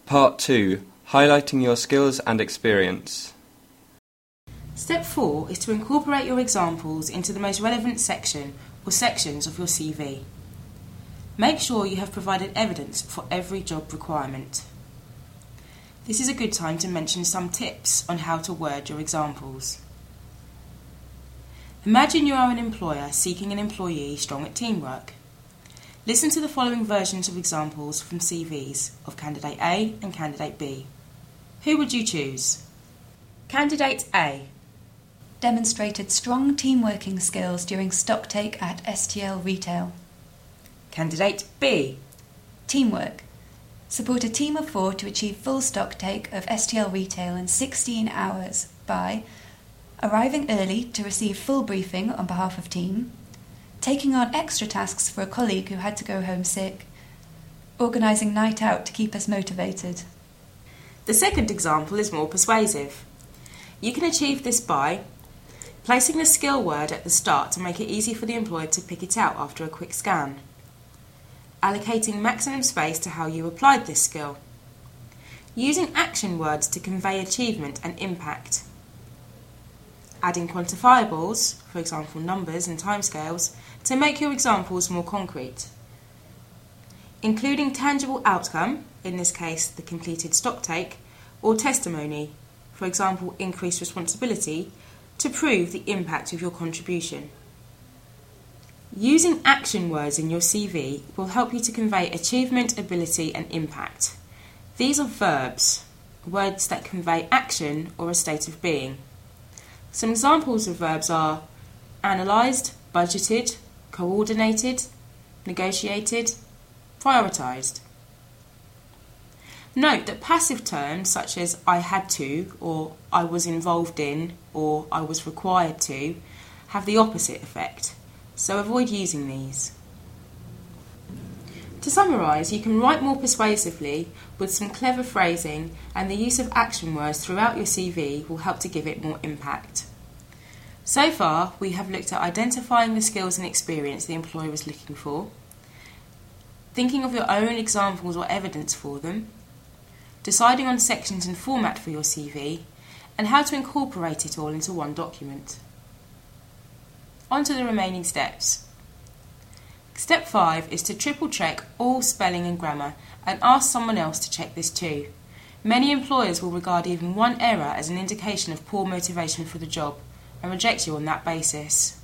Part 2. Highlighting your skills and experience. Step 4 is to incorporate your examples into the most relevant section or sections of your CV. Make sure you have provided evidence for every job requirement. This is a good time to mention some tips on how to word your examples. Imagine you are an employer seeking an employee strong at teamwork. Listen to the following versions of examples from CVs of Candidate A and Candidate B. Who would you choose? Candidate A. Demonstrated strong team-working skills during stocktake at STL Retail. Candidate B. Teamwork. Support a team of 4 to achieve full stocktake of STL Retail in 16 hours by arriving early to receive full briefing on behalf of team, taking on extra tasks for a colleague who had to go home sick, organising night out to keep us motivated. The second example is more persuasive. You can achieve this by placing the skill word at the start to make it easy for the employer to pick it out after a quick scan, allocating maximum space to how you applied this skill, using action words to convey achievement and impact, adding quantifiables, for example numbers and timescales, to make your examples more concrete, including tangible outcome, in this case the completed stocktake, or testimony, for example increased responsibility, to prove the impact of your contribution. Using action words in your CV will help you to convey achievement, ability and impact. These are verbs, words that convey action or a state of being. Some examples of verbs are analysed, budgeted, coordinated, negotiated, prioritised. Note that passive terms such as I had to, or I was involved in, or I was required to, have the opposite effect, so avoid using these. To summarise, you can write more persuasively with some clever phrasing, and the use of action words throughout your CV will help to give it more impact. So far, we have looked at identifying the skills and experience the employer is looking for, thinking of your own examples or evidence for them, deciding on sections and format for your CV, and how to incorporate it all into one document. On to the remaining steps. Step 5 is to triple check all spelling and grammar and ask someone else to check this too. Many employers will regard even one error as an indication of poor motivation for the job and reject you on that basis.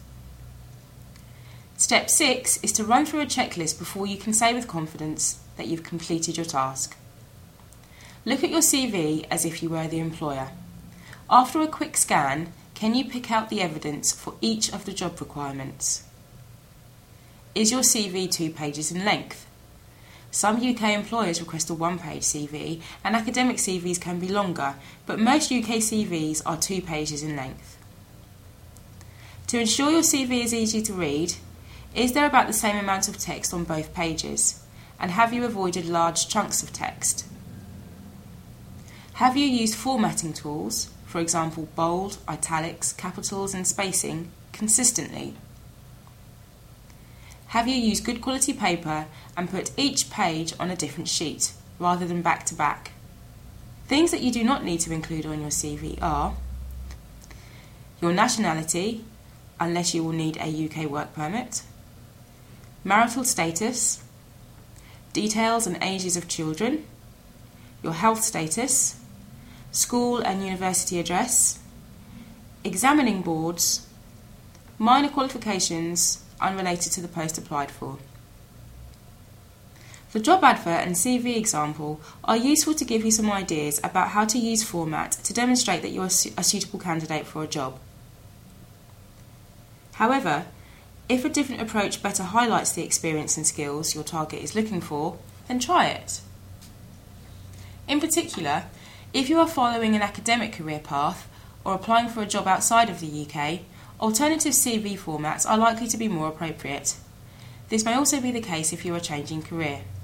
Step 6 is to run through a checklist before you can say with confidence that you've completed your task. Look at your CV as if you were the employer. After a quick scan, can you pick out the evidence for each of the job requirements? Is your CV 2 pages in length? Some UK employers request a 1-page CV, and academic CVs can be longer, but most UK CVs are 2 pages in length. To ensure your CV is easy to read, is there about the same amount of text on both pages? And have you avoided large chunks of text? Have you used formatting tools, for example bold, italics, capitals and spacing, consistently? Have you used good quality paper and put each page on a different sheet, rather than back to back? Things that you do not need to include on your CV are your nationality, unless you will need a UK work permit, marital status, details and ages of children, your health status, school and university address, examining boards, minor qualifications unrelated to the post applied for. The job advert and CV example are useful to give you some ideas about how to use format to demonstrate that you are a suitable candidate for a job. However, if a different approach better highlights the experience and skills your target is looking for, then try it. In particular, if you are following an academic career path or applying for a job outside of the UK, alternative CV formats are likely to be more appropriate. This may also be the case if you are changing career.